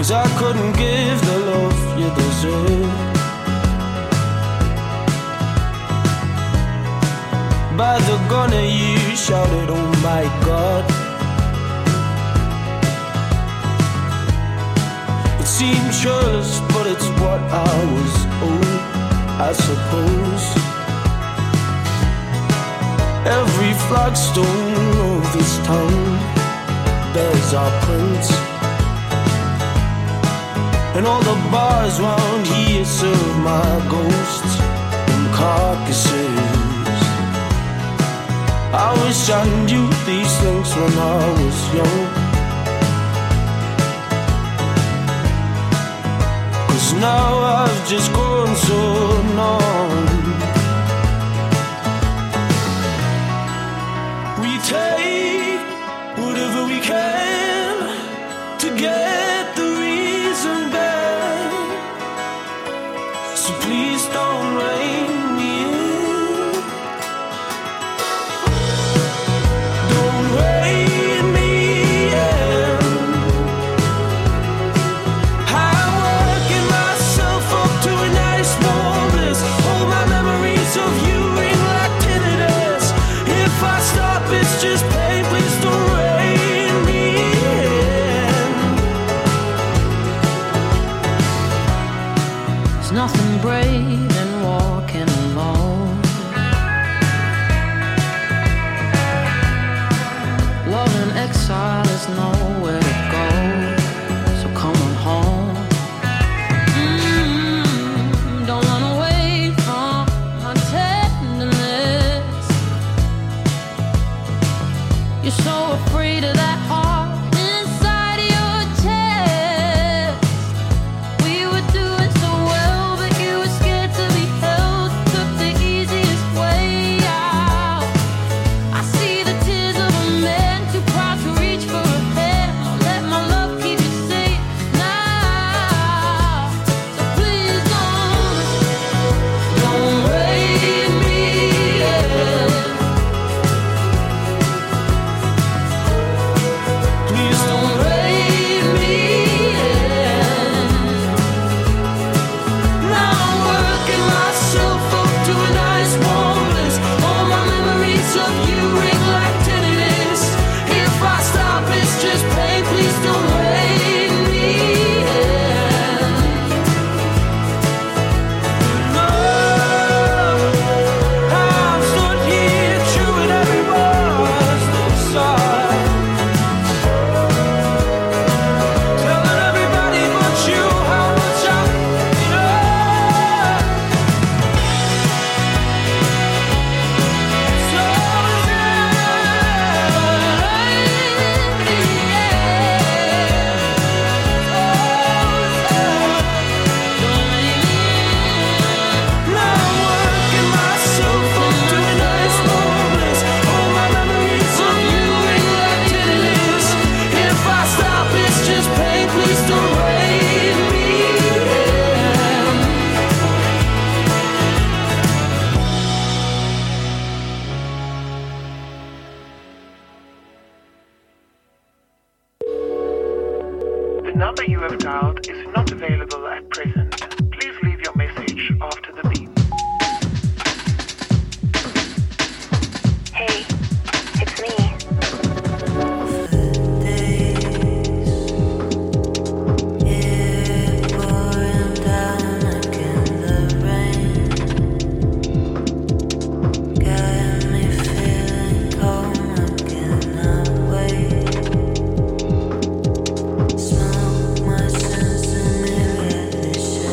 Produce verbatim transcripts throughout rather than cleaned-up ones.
I couldn't give the love you deserve. By the gunner you shouted, oh my God. It seemed churlish, but it's what I was owed, I suppose. Every flagstone of this town bears our prints, and all the bars round here serve my ghosts and carcasses. I wish I knew these things when I was young, 'cause now I've just grown so numb. We take whatever we can to get the reason back, so please don't rein me in. Don't rein me in. I'm working myself up to a nice warm bliss. All my memories of you ring like tinnitus. If I stop, it's just pain. Please don't rein me in. There's nothing brave in walking alone. Love in exile is nowhere to go, so come on home. Mm, don't run away from my tenderness. You're so afraid of that heart inside of your chest. We were doing so well, but you were scared to be held. Took the easiest way out. I see the tears of a man too proud to reach for a hand. I'll let my love keep you safe now. So please don't, don't rein me in. Please don't rein me in. Now I'm working myself up to a nice warm bliss. All my memories of you ring like tinnitus. If I stop, it's just pain. Please don't rein me in. No, I'm stood here chewing every word inside, telling everybody but you how much I love. So now I'm working myself up to a nice warm bliss. All my memories of you ring like tinnitus. If I stop, it's just pain. Please don't rein me in. The number you have dialed is not available at present. Please leave your message after the beep. Hey, it's me. Smoke my sense and mirror the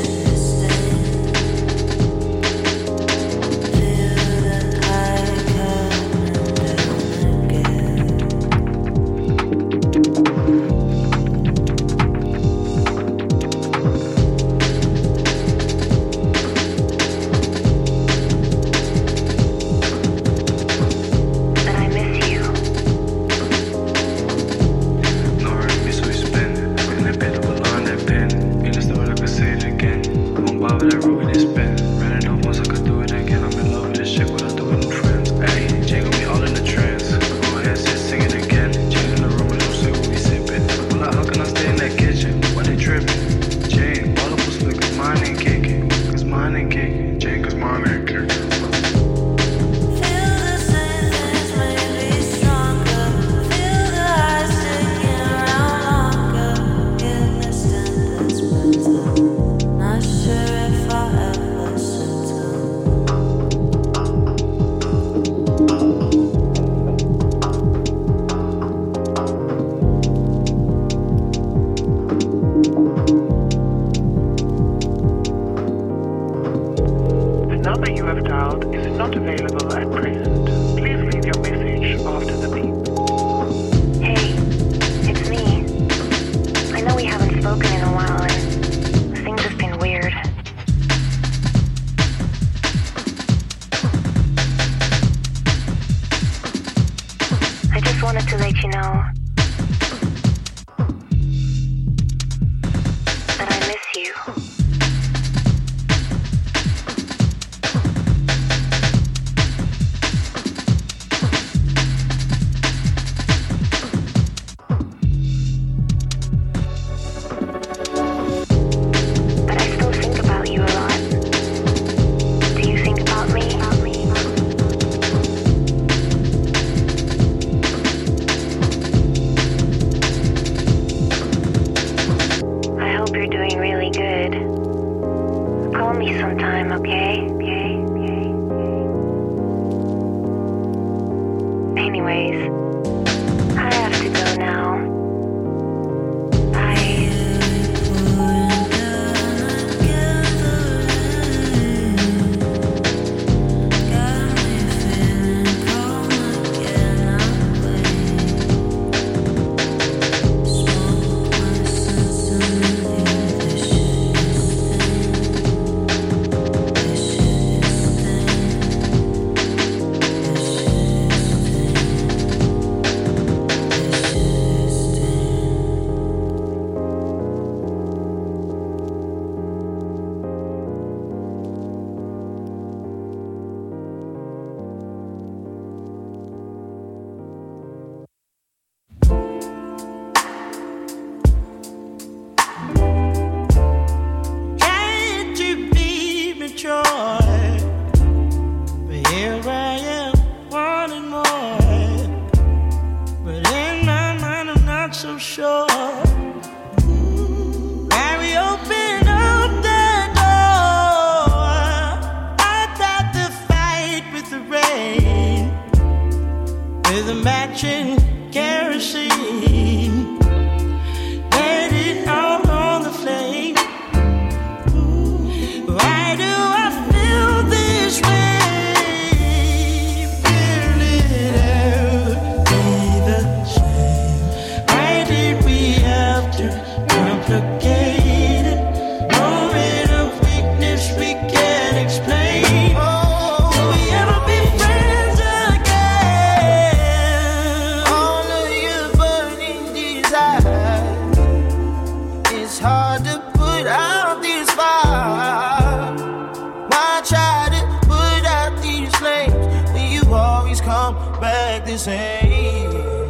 Mary opened up the door. I tried to fight with the rain, with a match and kerosene. Let it out on the flame. Why do I feel this way? Will it ever be the same? Why did we have to complicate it? Moment of weakness we can't explain. Will we ever be friends again? All of your burning desires, it's hard to put out this fire. Why try to put out these flames when you always come back the same?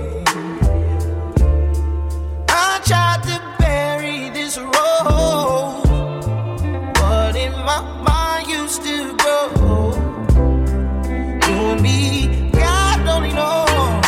I tried to bury this road, but in my mind used to go. You and me, God only knows.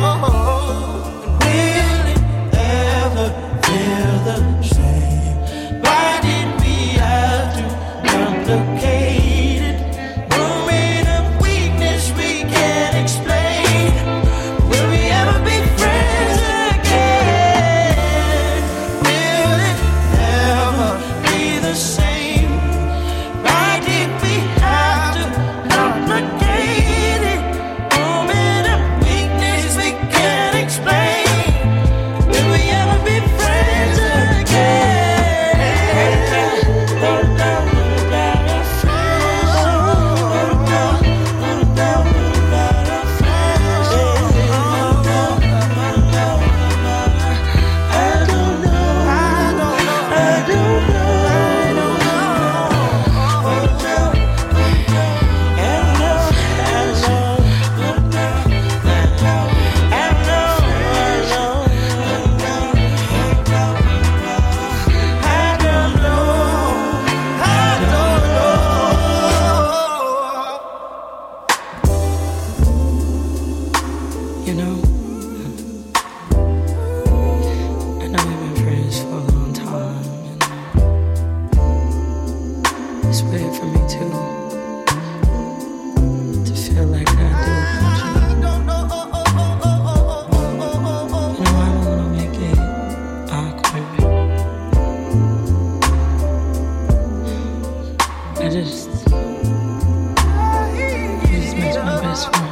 Will it ever feel the same? Why did we have to complicate it? Moment of weakness we can't explain. Will we ever be friends again? Will it ever be the same? Why did we have to complicate it? Moment of weakness we can't explain. Will we ever be friends You know, I know we've been friends for a long time, and it's weird for me too to feel like I do about you. You know, I don't want to make it awkward. I just, you just makes my best friend.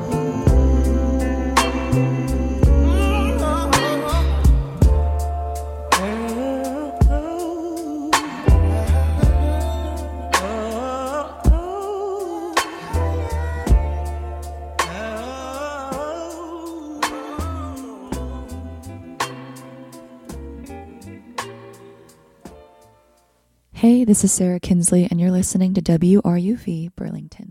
Hey, this is Sarah Kinsley, and you're listening to W R U V Burlington.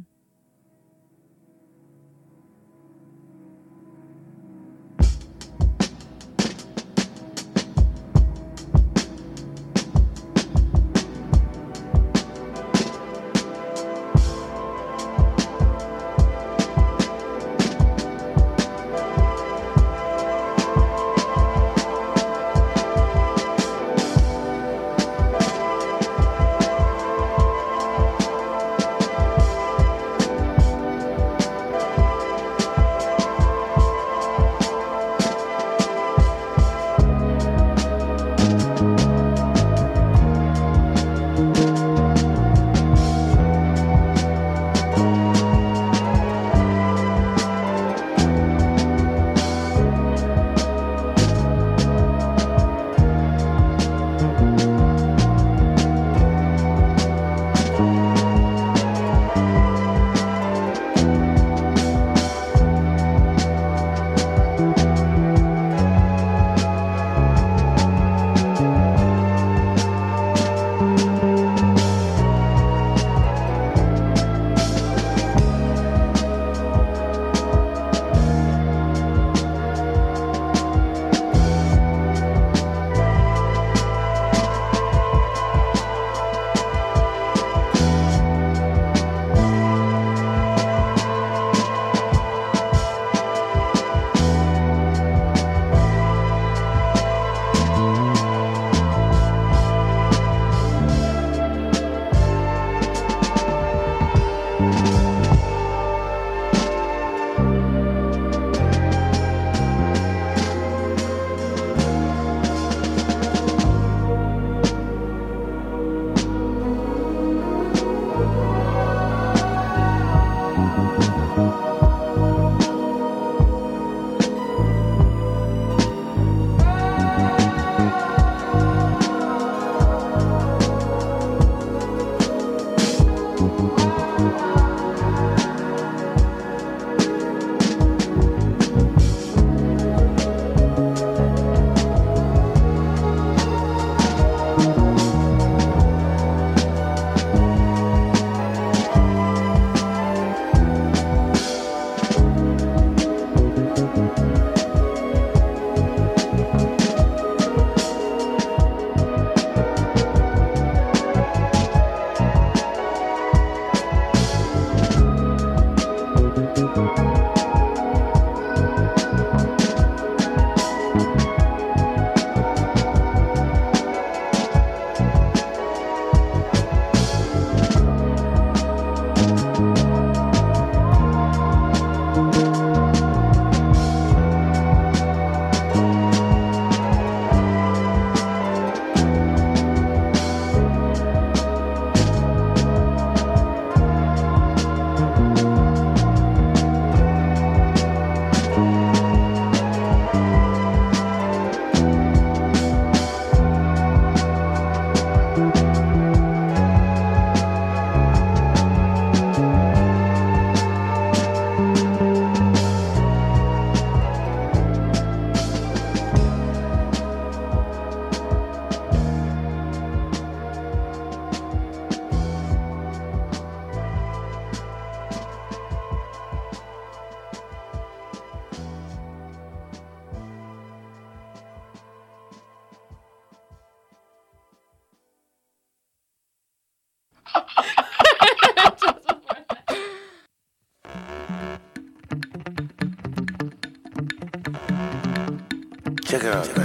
Check it out.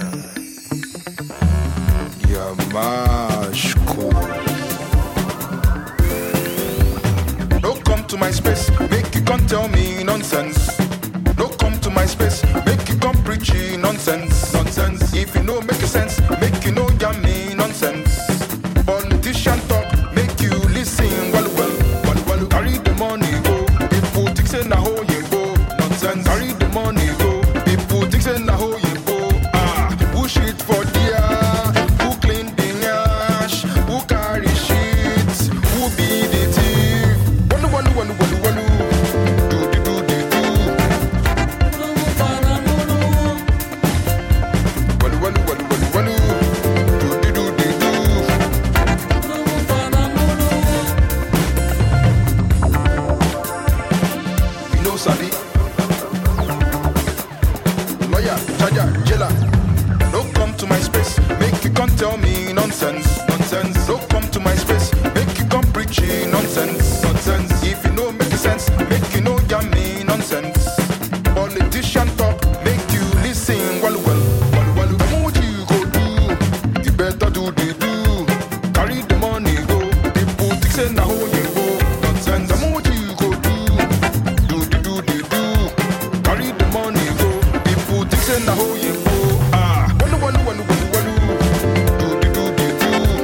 Yamashko. Don't come to my space, make you can't tell me nonsense. Don't come to my space, make you come preaching nonsense. Nonsense. If you know make sense, make you know yummy nonsense. Politician talk, make you listen well well. Well well, carry the money go. People think say na ho you go. Nonsense. Carry the money go. People think say na ho you go. Ah, push it for dear. Who clean the ash? Who carry shit? Who be the thief? Walu walu walu walu walu. Do do do do do. Walu walu walu walu walu. Do do do do do. You know Sabi. Lawyer, charger, jailer. Don't come to my space, make you can't tell me nonsense. Nonsense. Don't come to my space, make you come preaching nonsense. Nonsense. If you know make sense, make you know yummy nonsense. Politician talk, make you listen well well. Well well, what you go do? You better do the do. Carry the money go. People think say na how you go. Nonsense. What you go do? Do the do the do. Carry the money go. People think say na how you go. Ah, walu walu walu walu walu. Do the do the do.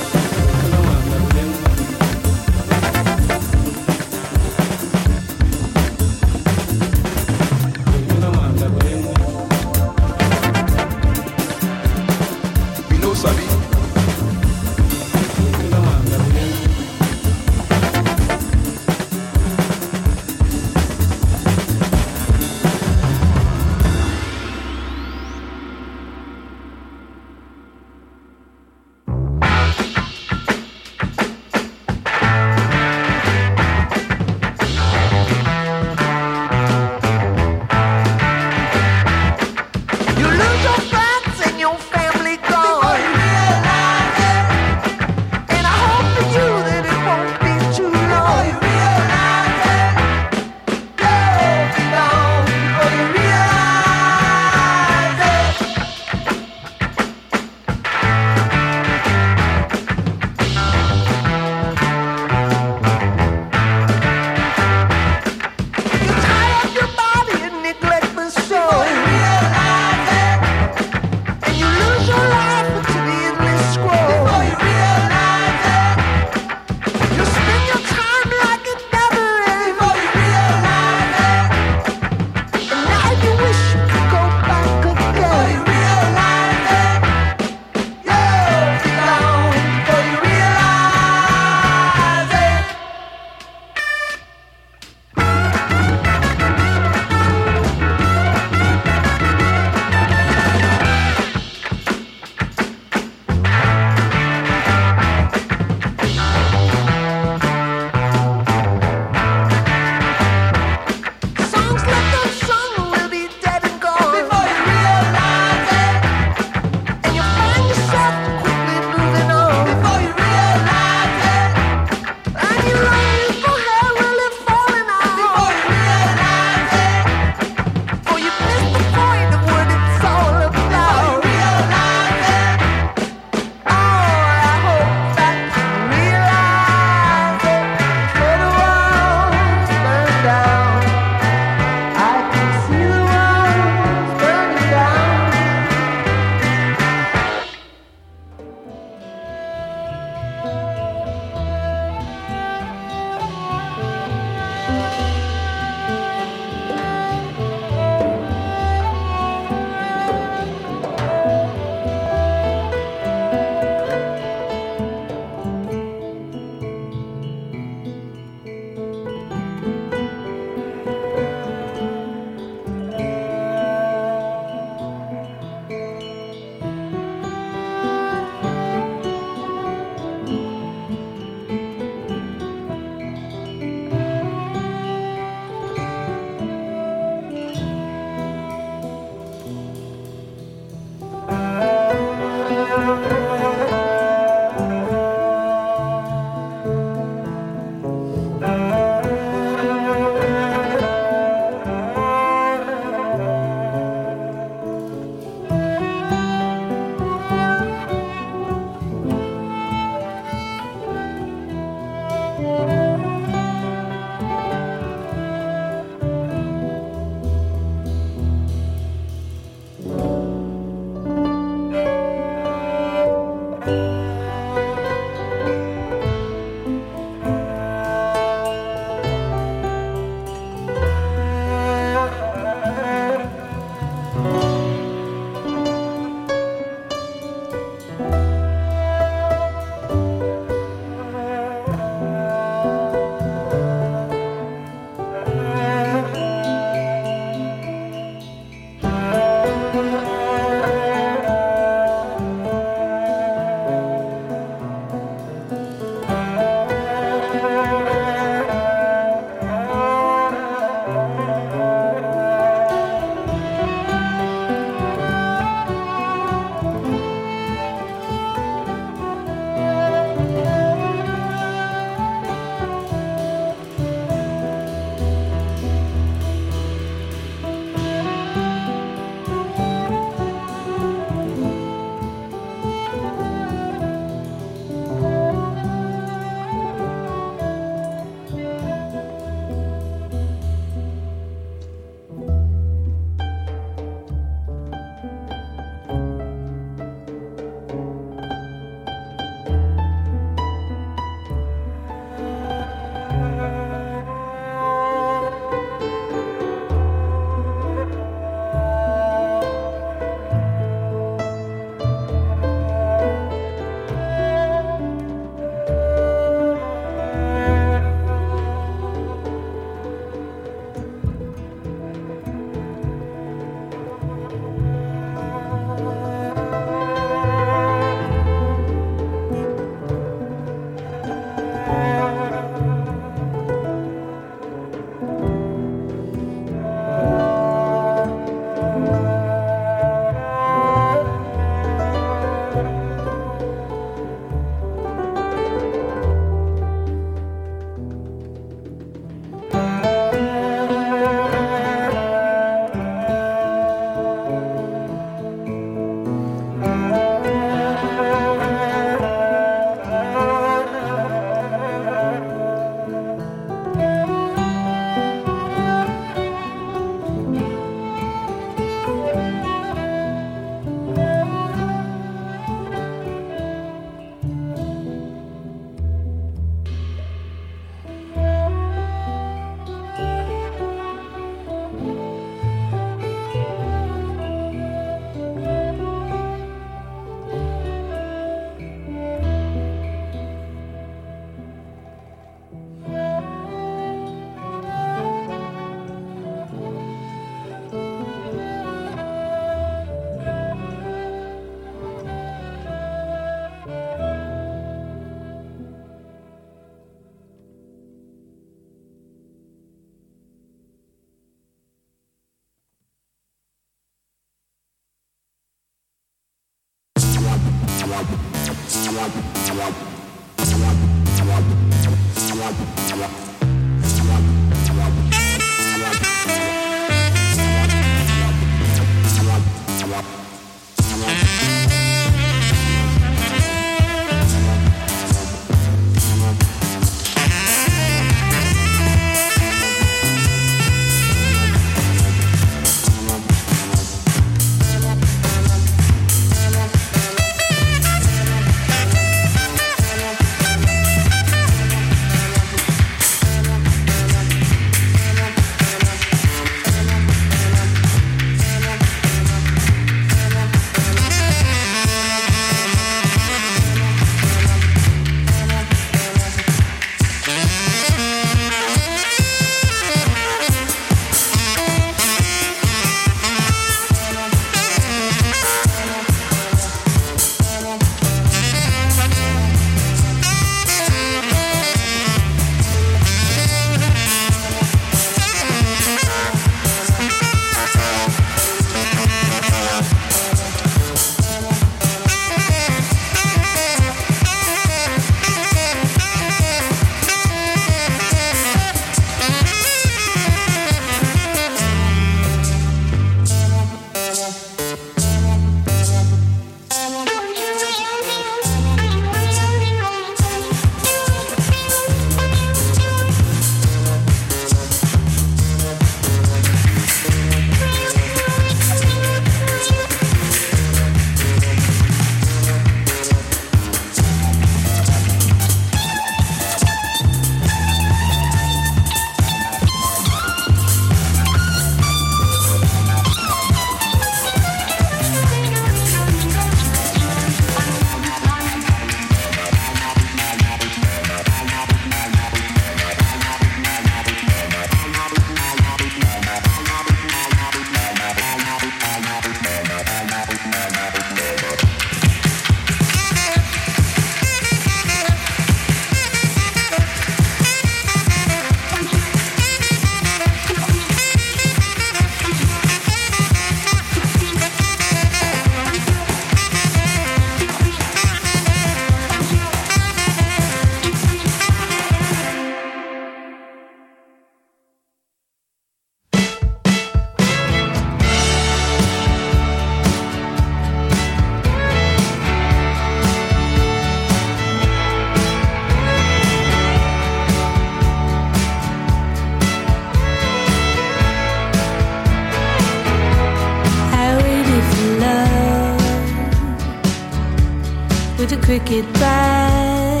cricket bat.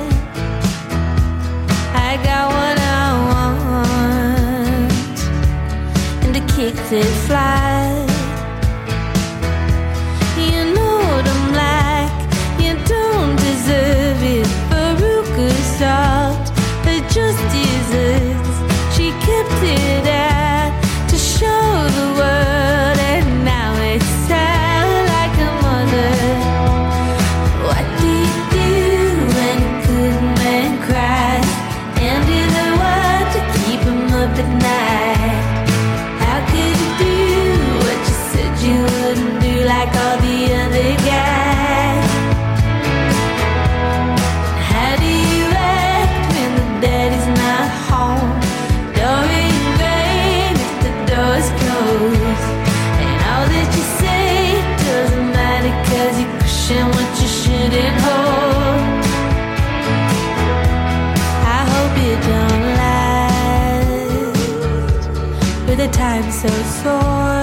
I got what I want, and the kick that flies. You know what I'm like, you don't deserve it. Veruca salt, but just desserts. She kept it out to show the world, and now it's sad like a mother. What do you do when a good man cries? And do the work to keep him up at night. How could you do what you said you wouldn't do, like all the other guys? How do you act when the daddy's not home? Door in vain if the door's closed. And all that you say doesn't matter, 'cause you're pushing what you shouldn't hold. I hope it don't last with a time so sore.